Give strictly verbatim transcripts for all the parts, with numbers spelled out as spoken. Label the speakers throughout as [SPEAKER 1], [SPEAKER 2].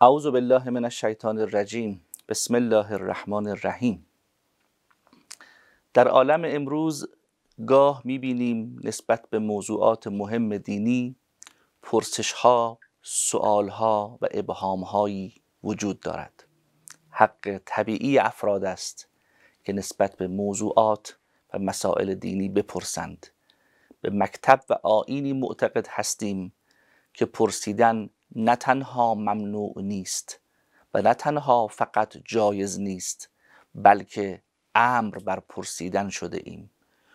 [SPEAKER 1] اعوذ بالله من الشیطان الرجیم. بسم الله الرحمن الرحیم. در عالم امروز گاه می‌بینیم نسبت به موضوعات مهم دینی پرسش‌ها، سؤال‌ها و ابهام‌هایی وجود دارد. حق طبیعی افراد است که نسبت به موضوعات و مسائل دینی بپرسند. به مکتب و آیینی معتقد هستیم که پرسیدن نه تنها ممنوع نیست و نه تنها فقط جایز نیست، بلکه امر بر پرسیدن شده ایم.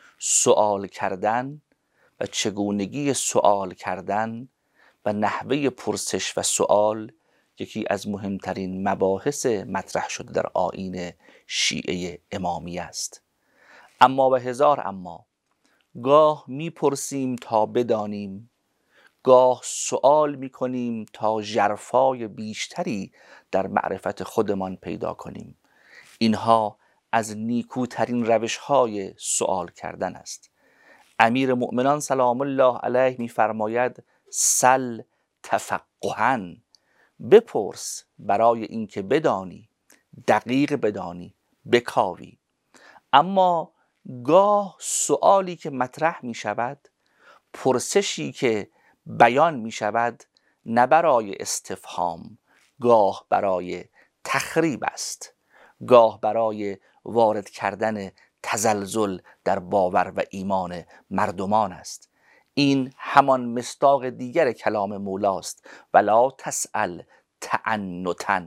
[SPEAKER 1] سؤال کردن و چگونگی سؤال کردن و نحوه پرسش و سؤال یکی از مهمترین مباحث مطرح شده در آیین شیعه امامی است. اما و هزار اما، گاه میپرسیم تا بدانیم، گاه سؤال میکنیم تا ژرفای بیشتری در معرفت خودمان پیدا کنیم. اینها از نیکوترین روش‌های سؤال کردن است. امیر مؤمنان سلام الله علیه میفرماید سل تفقها، بپرس برای اینکه بدانی، دقیق بدانی، بکاوی. اما گاه سؤالی که مطرح می شود، پرسشی که بیان می شود، نه برای استفهام، گاه برای تخریب است، گاه برای وارد کردن تزلزل در باور و ایمان مردمان است. این همان مصداق دیگر کلام مولاست: ولا تسأل تعنتا.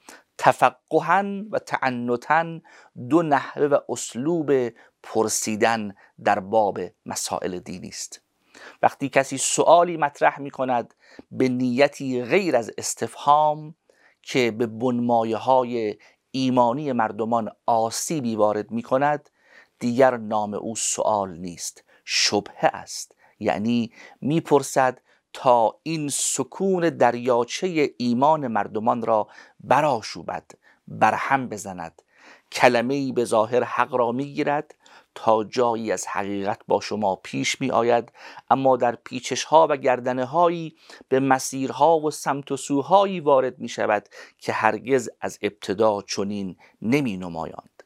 [SPEAKER 1] تفقها و تعنتا دو نحوه و اسلوب پرسیدن در باب مسائل دینی است. وقتی کسی سؤالی مطرح می کند به نیتی غیر از استفهام که به بنمایه های ایمانی مردمان آسیبی وارد می کند، دیگر نام او سؤال نیست، شبهه است. یعنی می پرسد تا این سکون دریاچه ایمان مردمان را برآشوبد، برهم بزند. کلمه‌ای به ظاهر حق را میگیرد، تا جایی از حقیقت با شما پیش می آید، اما در پیچش ها و گردنه هایی به مسیرها و سمت و سوهایی وارد می شود که هرگز از ابتدا چنین نمی نمایاند.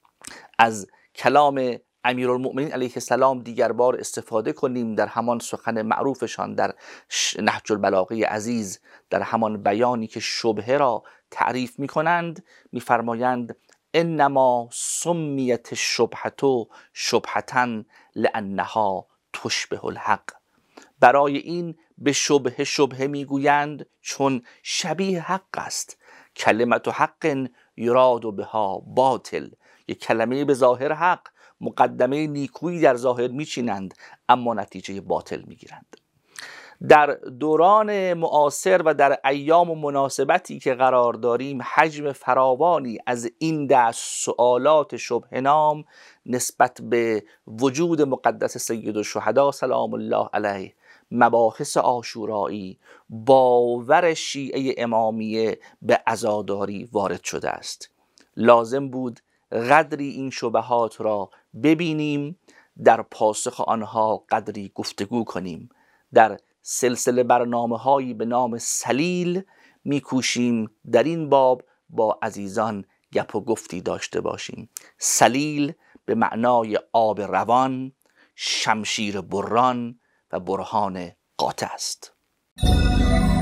[SPEAKER 1] از کلام امیرالمؤمنین علیه السلام دیگر بار استفاده کنیم در همان سخن معروفشان در نهج البلاغه عزیز، در همان بیانی که شبهه را تعریف می کنند، می فرمایند انما سمیت الشبهة شبهة لانها تشبه الحق. برای این به شبهه شبهه میگویند چون شبیه حق است. کلمت حق یراد بها باطل، یک کلمه به ظاهر حق، مقدمه نیکویی در ظاهر میچینند اما نتیجه باطل میگیرند. در دوران معاصر و در ایام و مناسبتی که قرار داریم، حجم فراوانی از این دست سؤالات شبهه نام نسبت به وجود مقدس سید الشهدا سلام الله علیه، مباحث عاشورایی، باور شیعه امامیه به عزاداری وارد شده است. لازم بود قدری این شبهات را ببینیم، در پاسخ آنها قدری گفتگو کنیم. در سلسله برنامه هایی به نام سلیل میکوشیم در این باب با عزیزان گپ و گفتی داشته باشیم. سلیل به معنای آب روان، شمشیر بران و برهان قاطع است.